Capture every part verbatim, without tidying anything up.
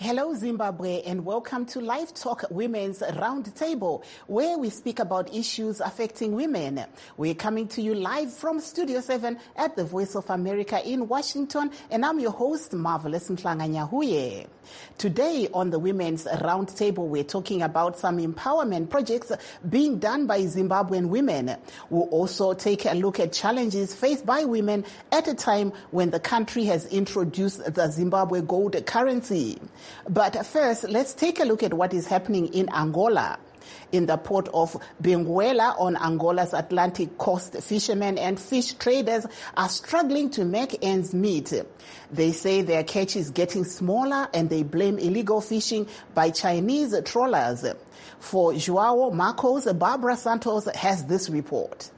Hello, Zimbabwe, and welcome to Live Talk Women's Roundtable, where we speak about issues affecting women. We're coming to you live from Studio seven at the Voice of America in Washington, and I'm your host, Marvelous Mhlanga-Nyahuye. Today on the Women's Roundtable, we're talking about some empowerment projects being done by Zimbabwean women. We'll also take a look at challenges faced by women at a time when the country has introduced the Zimbabwe gold currency. But first, let's take a look at what is happening in Angola. In the port of Benguela on Angola's Atlantic coast, fishermen and fish traders are struggling to make ends meet. They say their catch is getting smaller and they blame illegal fishing by Chinese trawlers. For João Marcos, Barbara Santos has this report.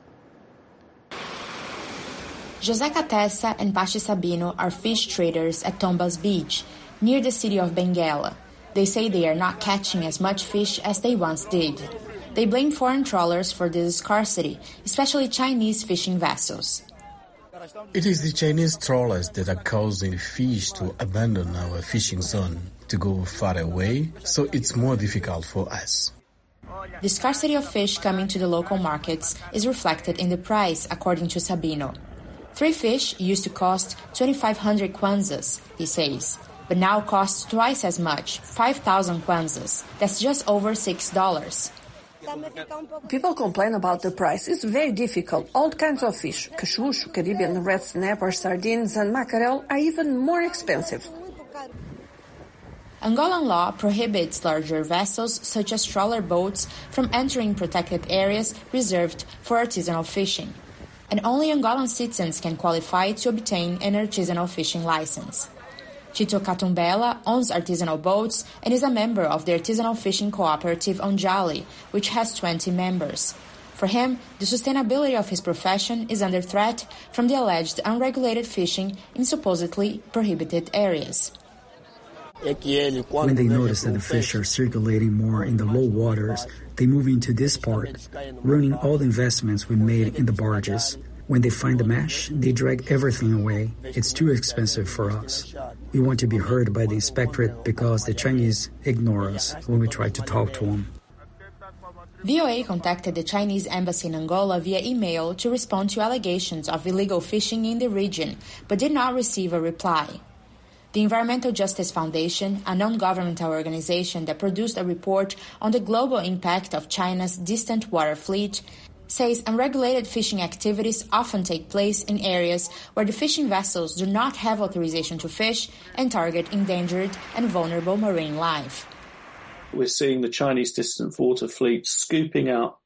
José Catessa and Pachi Sabino are fish traders at Tombas Beach, near the city of Benguela. They say they are not catching as much fish as they once did. They blame foreign trawlers for this scarcity, especially Chinese fishing vessels. It is the Chinese trawlers that are causing fish to abandon our fishing zone to go far away, so it's more difficult for us. The scarcity of fish coming to the local markets is reflected in the price, according to Sabino. Three fish used to cost twenty-five hundred kwanzas, he says, but now costs twice as much, five thousand kwanzas. That's just over six dollars. People complain about the price. It's very difficult. All kinds of fish, cachucho, Caribbean red snapper, sardines and mackerel are even more expensive. Angolan law prohibits larger vessels, such as trawler boats, from entering protected areas reserved for artisanal fishing. And only Angolan citizens can qualify to obtain an artisanal fishing license. Tito Catumbela owns artisanal boats and is a member of the artisanal fishing cooperative Onjali, which has twenty members. For him, the sustainability of his profession is under threat from the alleged unregulated fishing in supposedly prohibited areas. When they notice that the fish are circulating more in the low waters, they move into this part, ruining all the investments we made in the barges. When they find the mesh, they drag everything away. It's too expensive for us. We want to be heard by the inspectorate because the Chinese ignore us when we try to talk to them. V O A contacted the Chinese embassy in Angola via email to respond to allegations of illegal fishing in the region, but did not receive a reply. The Environmental Justice Foundation, a non-governmental organization that produced a report on the global impact of China's distant water fleet, says unregulated fishing activities often take place in areas where the fishing vessels do not have authorization to fish and target endangered and vulnerable marine life. We're seeing the Chinese distant water fleet scooping out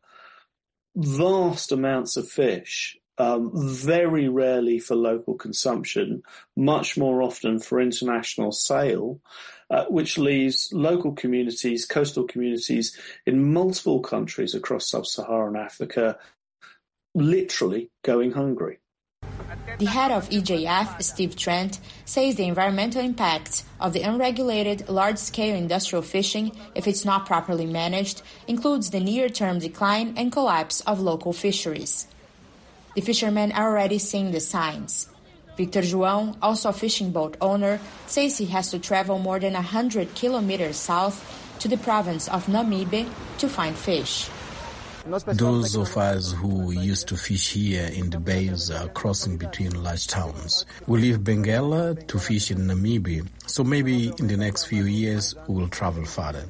vast amounts of fish, um, very rarely for local consumption, much more often for international sale, uh, which leaves local communities, coastal communities in multiple countries across sub-Saharan Africa literally going hungry. The head of E J F, Steve Trent, says the environmental impacts of the unregulated large-scale industrial fishing, if it's not properly managed, includes the near-term decline and collapse of local fisheries. The fishermen are already seeing the signs. Victor João, also a fishing boat owner, says he has to travel more than one hundred kilometers south to the province of Namibe to find fish. Those of us who used to fish here in the bays are crossing between large towns. We leave Benguela to fish in Namibe, so maybe in the next few years we will travel farther.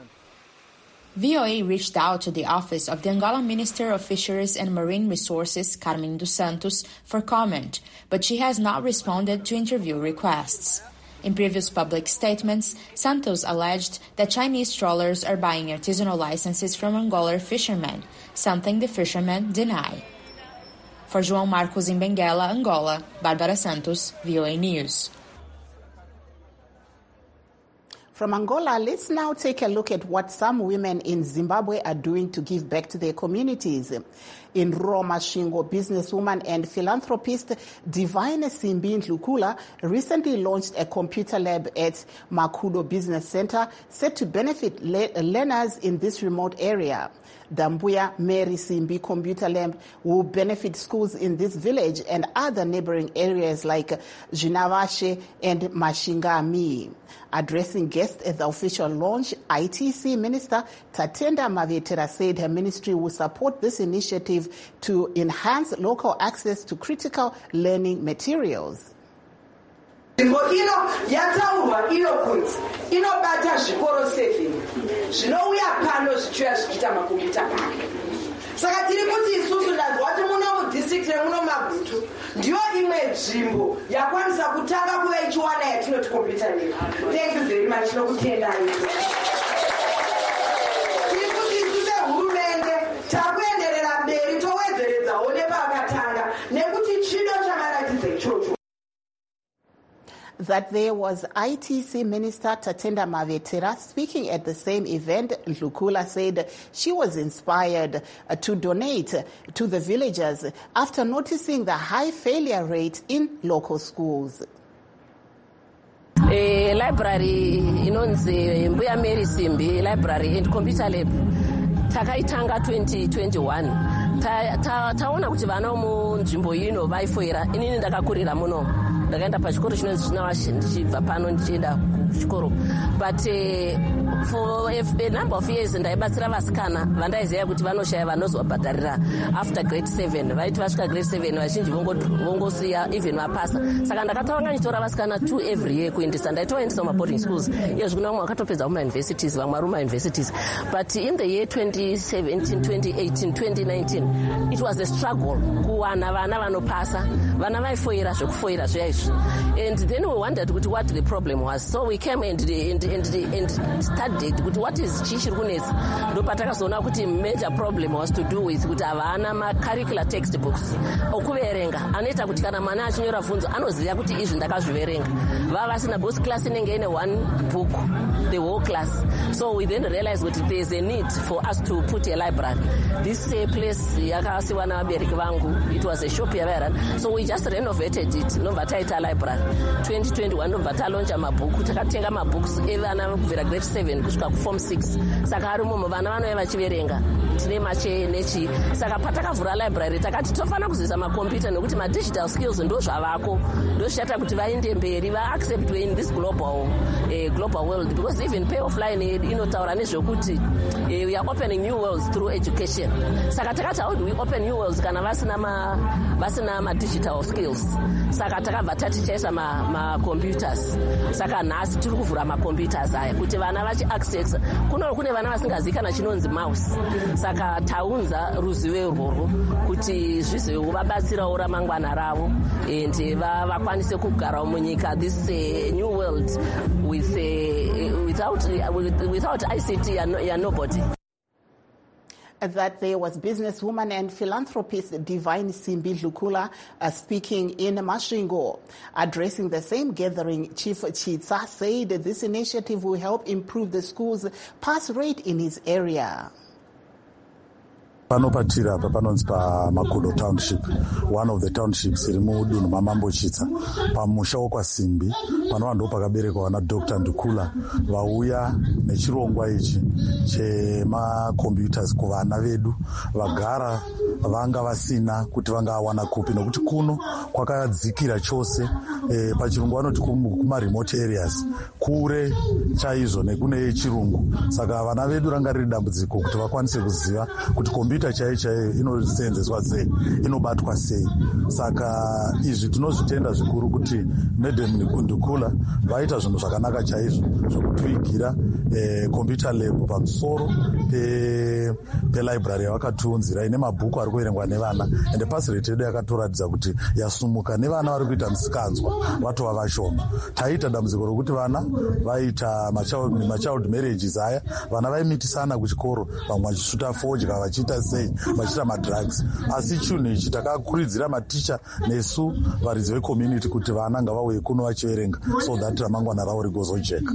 V O A reached out to the office of the Angolan Minister of Fisheries and Marine Resources, Carmen dos Santos, for comment, but she has not responded to interview requests. In previous public statements, Santos alleged that Chinese trawlers are buying artisanal licenses from Angolan fishermen, something the fishermen deny. For João Marcos in Benguela, Angola, Barbara Santos, V O A News. From Angola, let's now take a look at what some women in Zimbabwe are doing to give back to their communities. in Roma Shingo. Businesswoman and philanthropist Divine Simbi Ndlukula recently launched a computer lab at Makudo Business Center set to benefit le- learners in this remote area. The Mbuya Mary Simbi Computer Lab will benefit schools in this village and other neighboring areas like Jinavashe and Mashingami. Addressing guests at the official launch, I T C Minister Tatenda Mavetera said her ministry will support this initiative to enhance local access to critical learning materials. Ino yataurwa iyo kunzi inobata zvikoro seven zvinouya pano zvichiuya zvichiita makombiyuta pake. Saka tiri kuti isusu ndazwa kuti muno mudistrict remuno Magutu ndiyo imwe nzvimbo yakwanisa kutanga kuva ichiwana yatinoti computer lab. Thank you very much nokutendai. Tiri kuti isusu hurumende takuenderera mberi towedzeredzawo nepakatanga nekuti chido chakaratidza ichocho. That there was I T C Minister Tatenda Mavetera speaking at the same event. Ndlukula said she was inspired uh, to donate to the villagers after noticing the high failure rate in local schools. A library inonzi Mbuya Mary Simbi Library and Computer Lab takaitanga twenty twenty-one. Taona kuti vana munzvimbo ino vaifoira. Inini ndakakurira muno. Ndakaenda pachikoro chinonzi Chinavashi ndichibva pano ndichienda kuchikoro. But uh, for a number of years ndaibatsira vasikana vandaiziva kuti vanoshaya vanozovabhadharira after grade seven. Vaiti vasvika grade seven vazhinji vongosiya even vapasa. Saka ndakatanga ndichitora vasikana two every year kuendesa. Ndaitoendesa kuma boarding schools. Iyo zvino vamwe vakatopedza kuma universities, vamwe vari kuma universities. But in the year twenty seventeen, twenty eighteen, twenty nineteen, it was a struggle kuwana vana vanopasa. Vana vaifoira zvokufoira zvaizvo. And then we wondered what the problem was. So we came and, and, and, and studied what is chichiri kunetsa. Ndopatakazoona kuti major problem was to do with kuti havana ma-curricular textbooks okuverenga anoita kuti kana mwana achinyora bvunzo anoziva kuti izvi ndakazviverenga. Vava vasina both class inenge ine one book, the whole class. So we then realized that there is a need for us to put a library. This uh, place yakasiwa navabereki vangu, it was a shop yavairana. So we just renovated it. Nobva taita library. twenty twenty-one nobva talonja mabhuku. Takatenga mabooks evana kubvira grade seven kusvika kuform six. Saka ari mumo vana vanouya vachiverenga. Tine mache nechi. Saka patakavhura library takati tofana kuziisa makombiyuta nekuti ma-digital skills ndo zvavako. Ndo zvichaita kuti vaende mberi va-accept in this global uh, global world. Because even pay offline inotaura nezvekuti uh, we are opening new worlds through education. Saka takati how do we open new worlds kana vasina ma vasina ma-digital skills. Saka takabva tatichaisa ma-computers. Saka nhasi tiri kuvhura ma-computers aya kuti vana vachi-access. Kuno kune vana vasingazivi kana chinonzi mouse. Saka taunza ruzivo irworwo kuti zvizowo vabatsirawo ramangwana ravo and vakwanise kugarawo munyika this uh, new world with uh, without uh, without I C T you're nobody. That there was businesswoman and philanthropist Divine Simbi Ndlukula uh, speaking in Masvingo. Addressing the same gathering, Chief Chitsa said this initiative will help improve the school's pass rate in his area. Panopatira apa panonzi paMakudo Township, one of the townships iri mudunhu maMambochitsa, pamusha wokwaSimbi, panova ndo pakaberekwa vana Doctor Ndukula vauya nechirongwa ichi chemacomputers kuvana vedu vagara vanga vasina kuti vangawana kupi nokuti kuno kwakadzikira chose. E, pachirungu vanoti kuma-remote areas kure chaizvo nekune chirungu. Saka vana vedu ranga riri dambudziko kuti vakwanise kuziva kuti kompyuta chaiyo chaiyo inoseenzeswa sei, inobatwa sei. Saka izvi tinozvitenda zvikuru kuti Madam Ndukula vaita zvinhu zvakanaka chaizvo zvokutuigira e, computer lab pamusoro pe, pe library yavakatiunzira ine mabhuku ari kuverengwa nevana. Ende pasi rate yedu yakatoratidza kuti yasumuka nevana vari kuita musikanzwa vatova vashoma. Taita dambudziko rokuti vana vaita machild, machild marriages aya, vana vaimitisana kuchikoro, vamwe vachisvuta fodya, vachiita sei, vachiita madrugs. Asi chinhu ichi takakuridzira maticha nesu varidzi vecommunity kuti vana ngavauye kuno vachiverenga so that ramangwana ravo rigozojeka.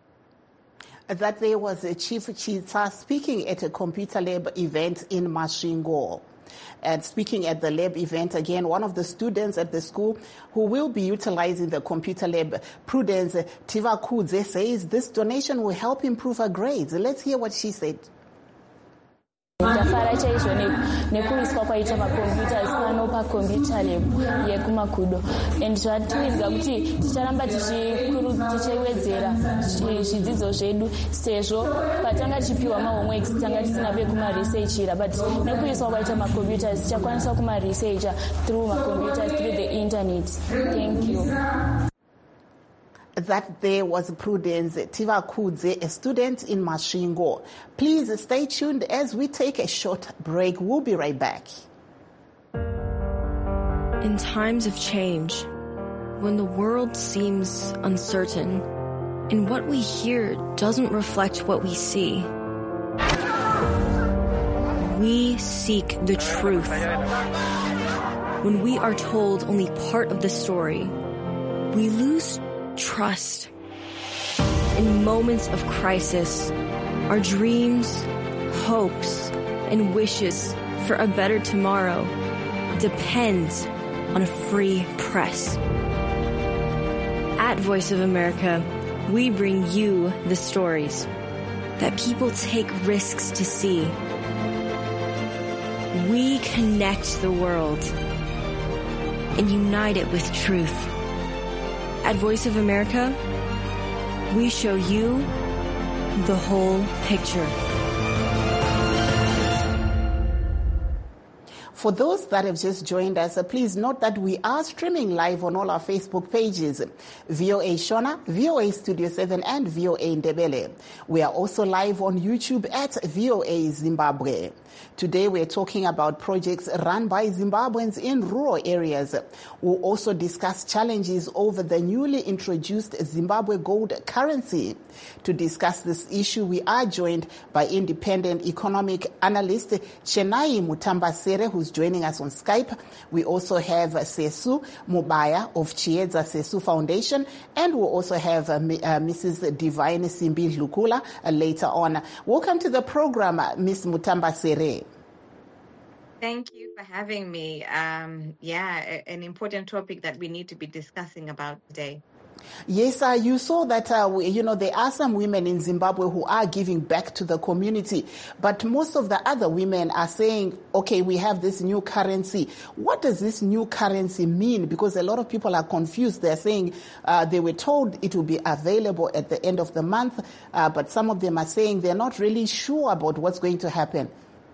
That there was a Chief Chitsa speaking at a computer lab event in Masvingo. And speaking at the lab event, again, one of the students at the school who will be utilizing the computer lab, Prudence Tivakudze, says this donation will help improve her grades. Let's hear what she said. Ndafara chaizvo nekuiswa kwaita macomputers pano pacomputer lab yekumakudo and zvatiudza kuti ticharamba tichiwedzera zvidzidzo zvedu sezvo patanga tichipiwa mahomeworks tanga tisina pekumaresearchira but nekuiswa kwaita macomputers tichakwanisa kumaresearcha through macomputers through the internet. Thank you. That there was Prudence Tivakudze, a student in Masvingo. Please stay tuned as we take a short break. We'll be right back. In times of change, when the world seems uncertain and what we hear doesn't reflect what we see, we seek the truth. When we are told only part of the story, we lose trust. In moments of crisis, our dreams, hopes, and wishes for a better tomorrow depend on a free press. At Voice of America, we bring you the stories that people take risks to see. We connect the world and unite it with truth. At Voice of America, we show you the whole picture. For those that have just joined us, uh, please note that we are streaming live on all our Facebook pages, V O A Shona, V O A Studio seven, and V O A Ndebele. We are also live on YouTube at V O A Zimbabwe. Today we're talking about projects run by Zimbabweans in rural areas. We'll also discuss challenges over the newly introduced Zimbabwe gold currency. To discuss this issue, we are joined by independent economic analyst Chenai Mutambasere, who's joining us on Skype. We also have Sesu Mubaya of Chiedza Sesu Foundation, and we'll also have uh, uh, Missus Divine Simbi Lukula uh, later on. Welcome to the program, uh, Miss Mutambasere. Thank you for having me. Um, yeah, a, an important topic that we need to be discussing about today. Yes, uh, you saw that, uh, we, you know, there are some women in Zimbabwe who are giving back to the community, but most of the other women are saying, okay, we have this new currency. What does this new currency mean? Because a lot of people are confused. They're saying uh, they were told it will be available at the end of the month, uh, but some of them are saying they're not really sure about what's going to happen.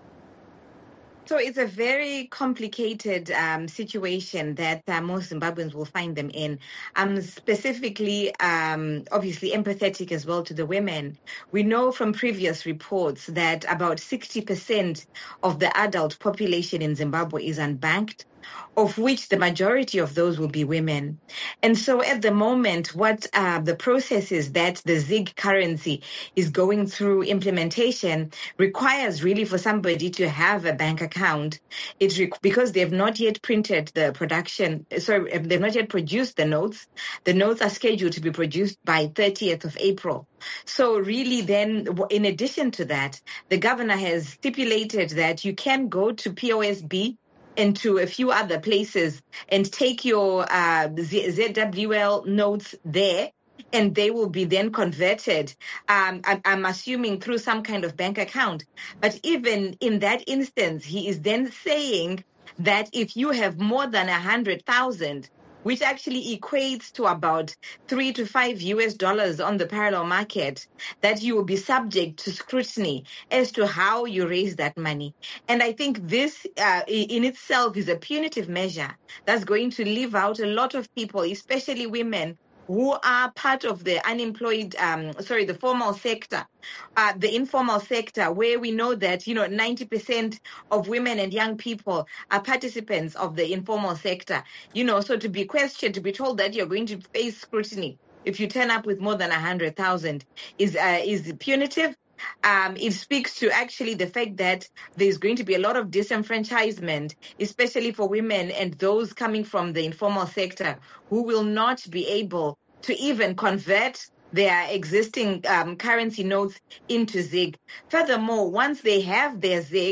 So it's a very complicated um, situation that uh, most Zimbabweans will find them in. I'm specifically, um, obviously, empathetic as well to the women. We know from previous reports that about sixty percent of the adult population in Zimbabwe is unbanked, of which the majority of those will be women. And so at the moment, what uh, the process is that the Zig currency is going through implementation requires really for somebody to have a bank account. It's rec- because they've not yet printed the production, sorry, they've not yet produced the notes. The notes are scheduled to be produced by thirtieth of April. So really then, in addition to that, the governor has stipulated that you can go to P O S B and to a few other places and take your uh, Z W L notes there, and they will be then converted, um, I'm, I'm assuming through some kind of bank account. But even in that instance, he is then saying that if you have more than one hundred thousand, which actually equates to about three to five U S dollars on the parallel market, that you will be subject to scrutiny as to how you raise that money. And I think this uh, in itself is a punitive measure that's going to leave out a lot of people, especially women, who are part of the unemployed, um, sorry, the formal sector, uh, the informal sector, where we know that, you know, ninety percent of women and young people are participants of the informal sector. You know, so to be questioned, to be told that you're going to face scrutiny if you turn up with more than one hundred thousand is, uh, is punitive. Um, it speaks to actually the fact that there's going to be a lot of disenfranchisement, especially for women and those coming from the informal sector who will not be able to even convert their existing um, currency notes into Zig. Furthermore, once they have their Zig,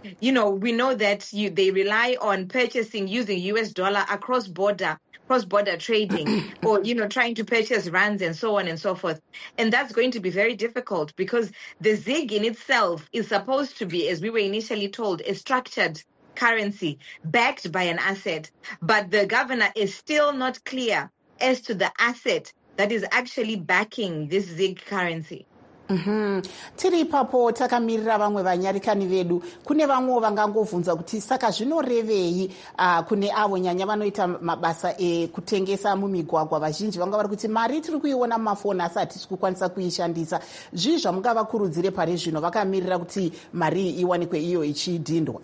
you know, we know that you, they rely on purchasing using U S dollar across border, cross-border trading, or, you know, trying to purchase rands and so on and so forth. And that's going to be very difficult because the ZiG in itself is supposed to be, as we were initially told, a structured currency backed by an asset. But the governor is still not clear as to the asset that is actually backing this ZiG currency. Mm-hmm. Tiri ipapo takamirira vamwe vanyarikani vedu kune vamwe vangangovhunza kuti saka zvinorevei uh, kune avo nyanya vanoita mabasa ekutengesa mumigwagwa. Vazhinji vanga vari kuti mari tiri kuiona mumafoni asi hatisi kukwanisa kuishandisa. Zvii zvamungavakurudzire pari zvino vakamirira kuti mari iwanikwe iyo ichidhindwa?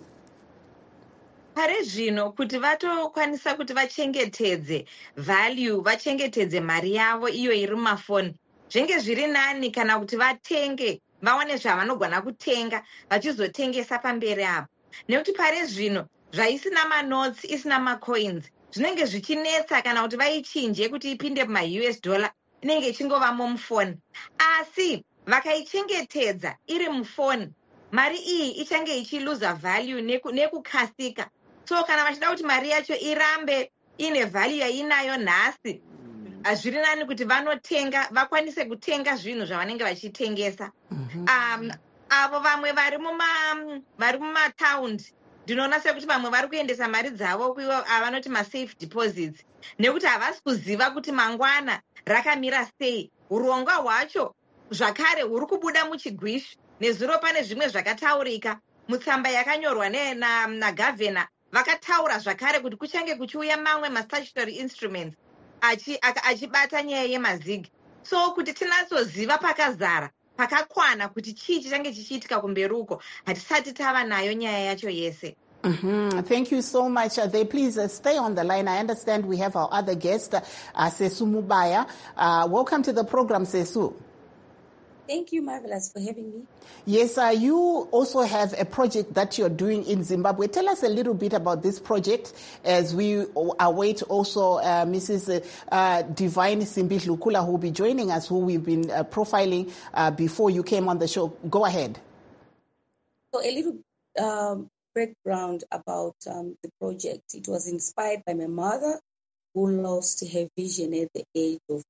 Pare zvino kuti vatokwanisa kuti vachengetedze value, vachengetedze mari yavo iyo iri mumafoni, zvenge zviri nani kana kuti vatenge vaone zvavanogona kutenga vachizotengesa pamberi apo. Nekuti pare zvino zvaisina manotsi isina macoins zvinenge zvichinetsa kana kuti vaichinje kuti ipinde muma-U S dollar inenge ichingovamo mufoni. Asi vakaichengetedza iri mufoni, mari iyi ichange ichiluza value neku, nekukasika. So kana vachida kuti mari yacho irambe ine value yainayo nhasi, hazviri nani kuti vanotenga vakwanise kutenga zvinhu zvavanenge vachitengesa. Um, avo vamwe vari muma vari mumataundi ndinoona sekuti vamwe vari kuendesa mari dzavo kuivo avanoti masafe deposits, nekuti havasi kuziva kuti mangwana rakamira sei. Urongwa hwacho zvakare huri kubuda muchigwishu. Nezuro pane zvimwe zvakataurika mutsamba yakanyorwa nagavhena, vakataura zvakare kuti kuchange kuchiuya mamwe ma-statutory instruments achibata nyaya yemazigi. So kuti tinatsoziva pakazara pakakwana kuti chii chichange chichiitika kumberi uko, hatisati tava nayo nyaya yacho yese. Mm-hmm. Thank you so much. Uh, they please uh, stay on the line. I understand we have our other guest, uh, Sesu Mubaya. Uh, welcome to the program, Sesu. Thank you, Marvelous, for having me. Yes, uh, you also have a project that you're doing in Zimbabwe. Tell us a little bit about this project as we await also uh, Missus Uh, Divine Simbi Lukula, who will be joining us, who we've been uh, profiling uh, before you came on the show. Go ahead. So a little um, background about um, the project. It was inspired by my mother, who lost her vision at the age of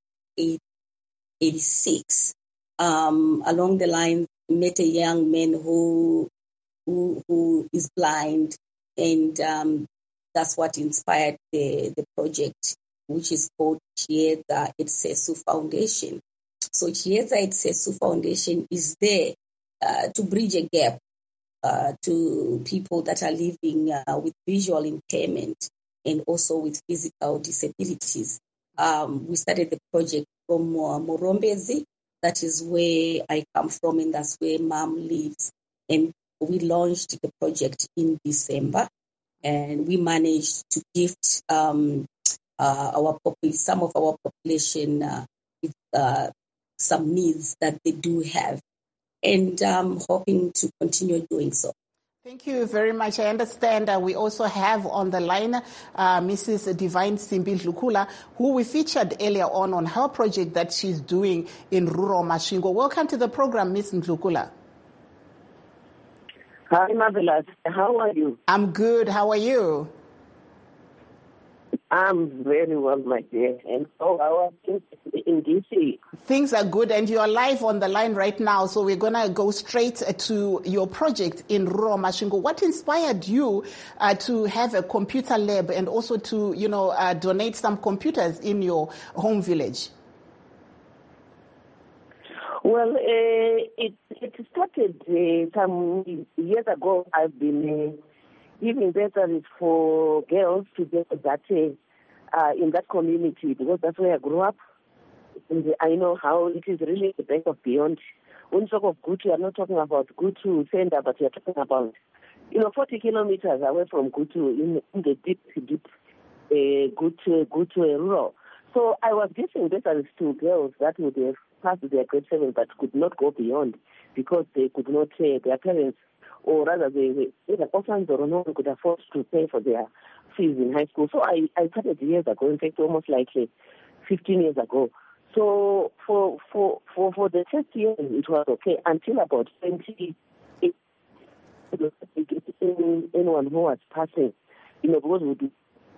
eighty-six. Um, along the line, met a young man who who, who is blind, and um, that's what inspired the, the project, which is called Chiedza Etsesu Foundation. So Chiedza Etsesu Foundation is there uh, to bridge a gap uh, to people that are living uh, with visual impairment and also with physical disabilities. Um, we started the project from uh, Morombezi. That is where I come from, and that's where Mom lives. And we launched the project in December, and we managed to gift um, uh, our popul- some of our population uh, with uh, some needs that they do have, and I'm hoping to continue doing so. Thank you very much. I understand uh, we also have on the line uh, Missus Divine Simbi Lukula, who we featured earlier on on her project that she's doing in rural Masvingo. Welcome to the program, Miss Lukula. Hi, Marvelous. How are you? I'm good. How are you? I'm very well, my dear. And so I was in D C. Things are good, and you are live on the line right now. So we're going to go straight to your project in rural Masvingo. What inspired you uh, to have a computer lab and also to, you know, uh, donate some computers in your home village? Well, uh, it, it started uh, some years ago. I've been... Uh, giving bursaries for girls to get that uh, uh, in that community, because that's where I grew up. And I know how it is really the bank of beyond. When you talk of Gutu, you're not talking about Gutu Center, but you're talking about, you know, forty kilometers away from Gutu in, in the deep, deep uh, Gutu, Gutu rural. So I was giving bursaries to girls that would have passed their grade seven but could not go beyond because they could not, uh, their parents, or rather they either orphans or no one could afford to pay for their fees in high school. So I, I started years ago, in fact almost like uh, fifteen years ago. So for for for, for the first year it was okay until about twenty anyone who was passing, you know, because we do.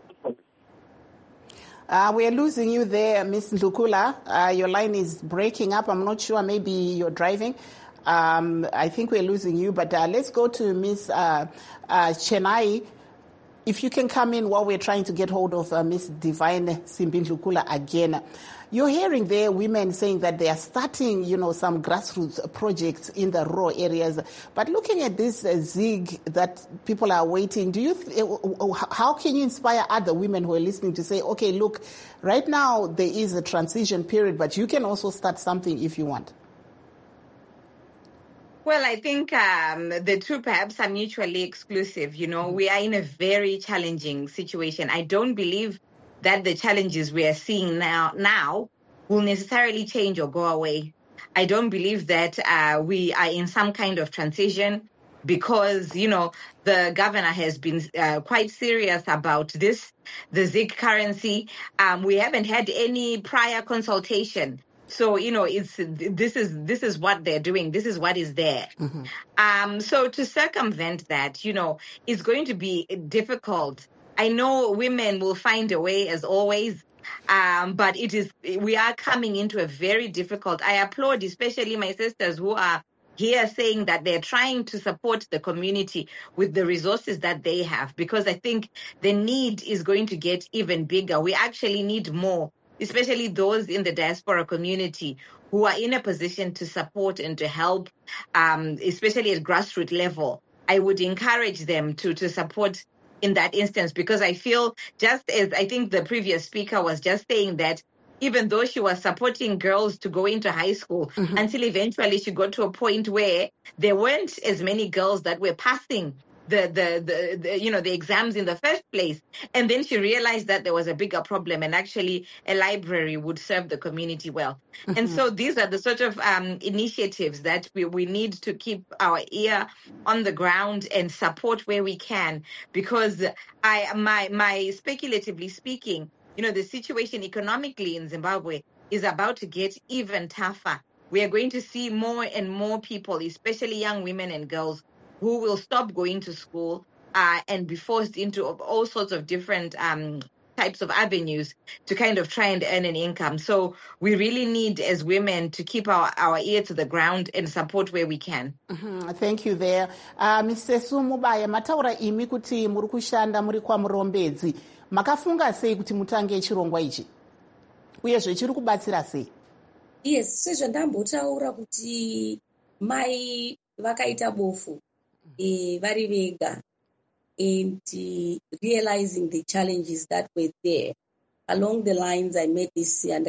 Uh, we're losing you there, Miss Ndukula. Uh, your line is breaking up. I'm not sure. Maybe you're driving. Um, I think we're losing you. But uh, let's go to Miss uh, uh, Chenai. If you can come in while we're trying to get hold of uh, Miss Divine Simbindlukula again. You're hearing there women saying that they are starting, you know, some grassroots projects in the rural areas. But looking at this uh, zig that people are waiting, do you? Th- how can you inspire other women who are listening to say, okay, look, right now there is a transition period, but you can also start something if you want? Well, I think um, the two perhaps are mutually exclusive. You know, mm-hmm. we are in a very challenging situation. I don't believe that the challenges we are seeing now now will necessarily change or go away. I don't believe that uh, we are in some kind of transition because, you know, the governor has been uh, quite serious about this, the zig currency. Um, we haven't had any prior consultation. So, you know, it's this is this is what they're doing. This is what is there. Mm-hmm. Um, so to circumvent that, you know, is going to be difficult. I know women will find a way as always, um, but it is we are coming into a very difficult. I applaud especially my sisters who are here saying that they're trying to support the community with the resources that they have, because I think the need is going to get even bigger. We actually need more, especially those in the diaspora community who are in a position to support and to help, um, especially at grassroots level. I would encourage them to, to support in that instance, because I feel, just as I think the previous speaker was just saying, that even though she was supporting girls to go into high school, mm-hmm. until eventually she got to a point where there weren't as many girls that were passing The, the, the, the, you know, the exams in the first place. And then she realized that there was a bigger problem, and actually a library would serve the community well. Mm-hmm. And so these are the sort of um, initiatives that we, we need to keep our ear on the ground and support where we can, because I, my, my speculatively speaking, you know, the situation economically in Zimbabwe is about to get even tougher. We are going to see more and more people, especially young women and girls, who will stop going to school uh, and be forced into all sorts of different um, types of avenues to kind of try and earn an income. So we really need, as women, to keep our, our ear to the ground and support where we can. Mm-hmm. Thank you there. Uh, Missus Mubaya, mataura imi kuti muri kushanda muri kwa Murombedzi. Makafunga sei kuti mutange chirongwa ichi? Uyezve chiri kubatsira sei? Yes, sezvandambotaura kuti mai vakaita bofu. Uh, very vega, and uh, realizing the challenges that were there. Along the lines, I met this and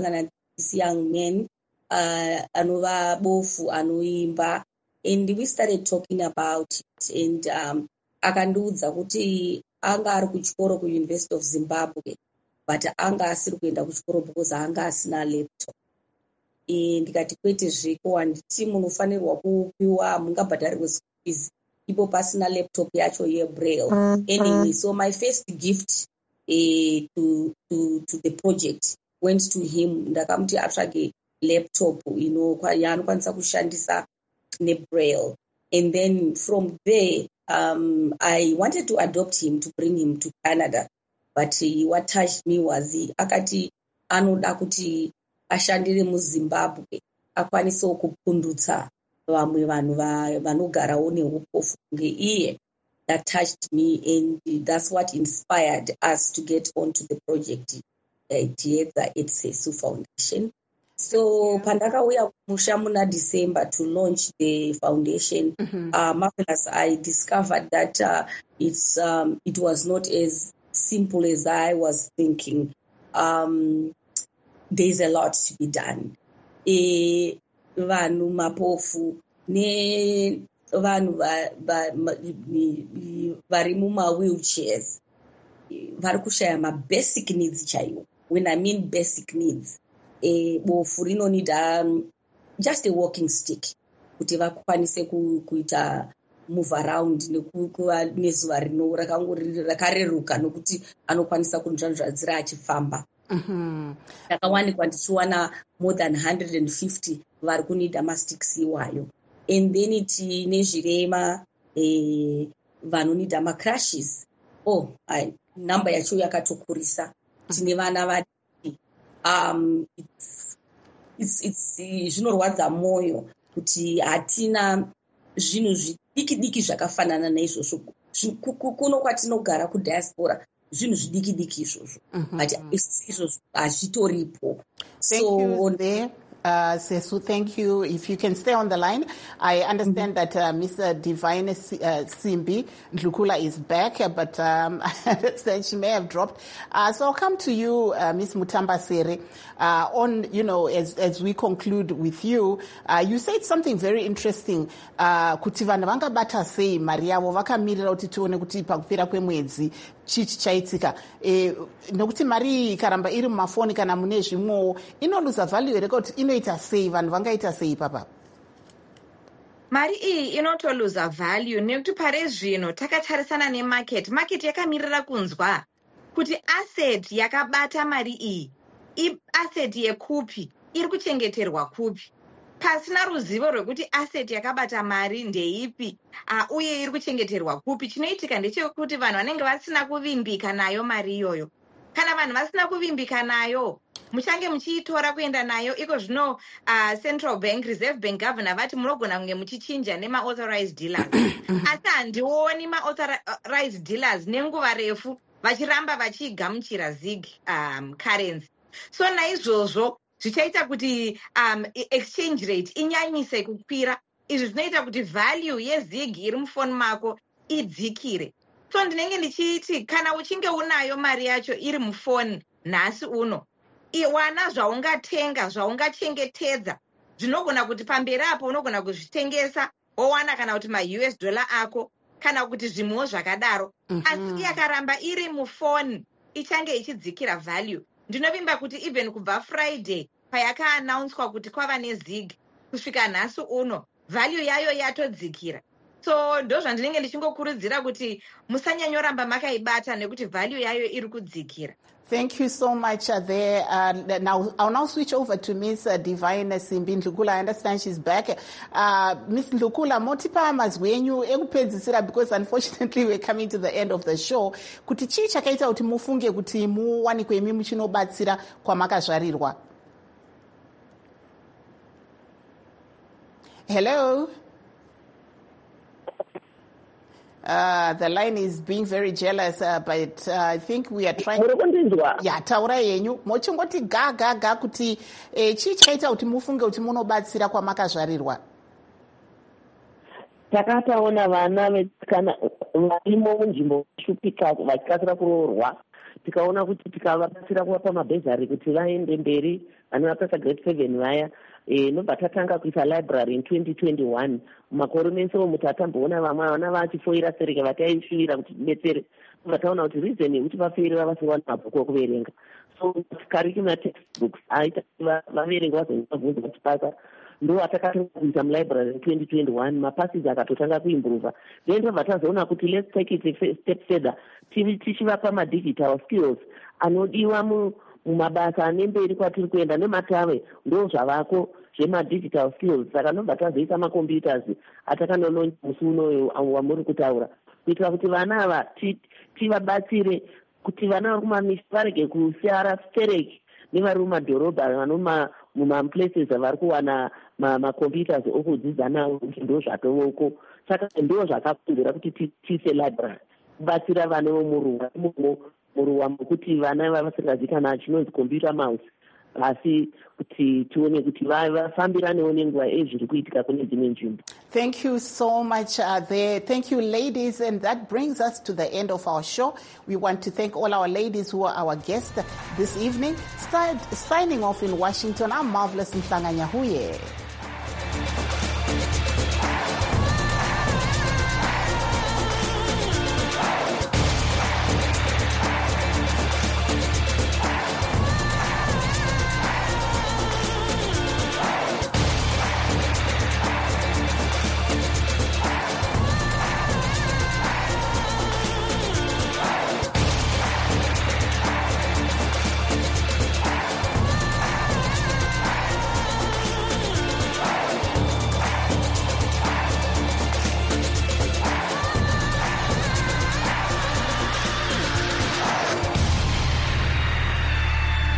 this young man, uh, anova bofu anoimba, and we started talking about it. And um, akandudza kuti anga ari kuchikoro ku University of Zimbabwe, but anga asiri kuenda kuchikoro because anga asina laptop. Ndikati kwete zviko handiti munofanirwa kupiwa mungabhadharirwe is ipo pasina laptop yacho yebraille. Mm-hmm. Anyway, so my first gift uh, to to to the project went to him. Ndakamuti atsvage laptop, you know, yaanokwanisa kushandisa nebraille. And then from there, um, I wanted to adopt him, to bring him to Canada. But uh, what touched me was he akati anoda kuti ashandire muZimbabwe akwanisewo kupundutsa vamwe vanhu vanogarawo neupofu ngeiye. That touched me, and that's what inspired us to get onto the project uh, together at Sesu Foundation. So pandakauya kumusha muna December to launch the foundation, mm-hmm. uh, marvelous, I discovered that uh, it's um, it was not as simple as I was thinking. Um, there's a lot to be done. E, vanhu mapofu ne vanhu vari muma wheelchairs vari kushaya ma basic needs chaiwo. When I mean basic needs, e, bofu rinonida um, just a walking stick kuti vakwanise kuita move around nekuva nezuva rino rakareruka nokuti anokwanisa kunzvanzvadzira achifamba. Ndakawanikwa ndichiwana more than one hundred fifty vari kunida masticks iwayo. And then tine zvirema eh, vanonidha macrashes oh ai namba yacho yakatokurisa tine vana vadiki um it's it's zvinorwadza mwoyo kuti hatina zvinhu zvidiki diki zvakafanana naizvozvo kuno kwatinogara kudiaspora zvinhu zvidiki diki izvozvo but izvozvo hazvitoripo. So there Uh, Sesu, thank you. If you can stay on the line. I understand mm-hmm. that uh, Mister Divine uh, Simbi Ndlukula is back, but um, I understand she may have dropped. Uh, so I'll come to you, uh, Miss Mutambasere, uh, on, you know, as, as we conclude with you. Uh, you said something very interesting. Kuti vanhu vangabata sei mari yavo vakamirira kuti tione kuti pakupera kwemwedzi chichi chaitika eh, nokuti mari ikaramba iri mumafoni kana mune zvimwewo inoluza value here kuti inoita sei vanhu vangaita sei papa. Mari iyi inotoluza value nekuti pare zvino takatarisana nemarket market yakamirira kunzwa kuti asset yakabata mari iyi asset yekupi iri kuchengeterwa kupi. Pasina ruzivo rwekuti asset yakabata mari ndeipi uh, uye iri kuchengeterwa kupi. Chinoitika ndechekuti vanhu vanenge vasina kuvimbika nayo mari iyoyo. Kana vanhu vasina kuvimbika nayo muchange muchiitora kuenda nayo iko zvino uh, Central Bank, Reserve Bank Governor vati munogona kunge muchichinja nema-authorized dealers. Asi handioni ma-authorized dealers nenguva refu vachiramba vachigamuchira zig um, currency. So naizvozvo zvichaita kuti um, exchange rate inyanyise kukwira. Izvi zvinoita kuti value yezig iri mufoni mako idzikire. So ndinenge ndichiti kana uchinge unayo mari yacho iri mufoni nhasi uno iwana zvaungatenga zvaungachengetedza zvinogona kuti pamberi apo unogona kuzvitengesa wowana kana kuti ma-U S dollar ako kana kuti zvimwewo zvakadaro. Mm-hmm. Asi yakaramba iri mufoni ichange ichidzikira value. Ndinovimba kuti even kubva Friday payakaanaunswa kuti kwava nezig kusvika nhasi uno value yayo yatodzikira. So ndo zvandinenge ndichingokurudzira kuti musanyanyoramba makaibata nekuti value yayo iri kudzikira. Thank you so much uh, there. Uh, now, I'll now switch over to Miss uh, Divine Simbi Ndlukula. I understand she's back. Uh, Miss Ndlukula, motipa mazwi enyu ekupedzisira because unfortunately we're coming to the end of the show. Kuti chii chakaita kuti mufunge kuti muwanikwe imi muchinobatsira kwamakazvarirwa? Hello? Uh, the line is being very jealous, uh, but uh, I think we are trying. Yeah, taura yenyu. Mochingoti ga ga ga kuti eh, chii chakaita kuti mufunge kuti munobatsira kwamakazvarirwa. Takataona vana vetikana varimo munzvimbo shupika vachikasira kuroorwa. Tikaona kuti tikavabatsira kuvapa mabhezari kuti vaende mberi vanovapasa grade seven vaya. E, nobva tatanga kuisa library in twenty twenty-one makore mense omu tatamboona vamwe vana vachifoira sereka vataishuvira kuti tidetsere nobva taona kuti reason yekuti vafeiri vavasiwana mabhuku okuverenga so curriculum textbooks aita vaverengi vazovabvunza vachipasa ndo atakatanga kuisa mulibrary in twenty twenty-one mapasses akatotanga kuimprova then tobva tazoona kuti let's take it a step further tichivapa madigital skills anodiwa mu mumabasa anemberi kwatiri kuenda nematave ndo zvavako zvemadigital skills saka nobva tazoisa macomputers atakanononya musi unoyo wamuri kutaura kuitira kuti vana ava tivabatsire kuti vana vari kumamisha varege kusiyara stereki nevari mumadhorobha vano mumaplaces avari kuwana macomputers okudzidza nawo ndo zvatovoko saka ndo zvakakumbira kuti tiise library kubatsira vana vomuruwa mumo muruwa mukuti vana vavasikazikana chinonzi computer mouse asi kuti tione kuti vafambiranewo nenguva ezviri kuitika kune dzimwe nzvimbo. Thank you so much uh, there. Thank you, ladies. And that brings us to the end of our show. We want to thank all our ladies who are our guests this evening. Start signing off in Washington. I'm Marvelous Mhlanga Nyahuye.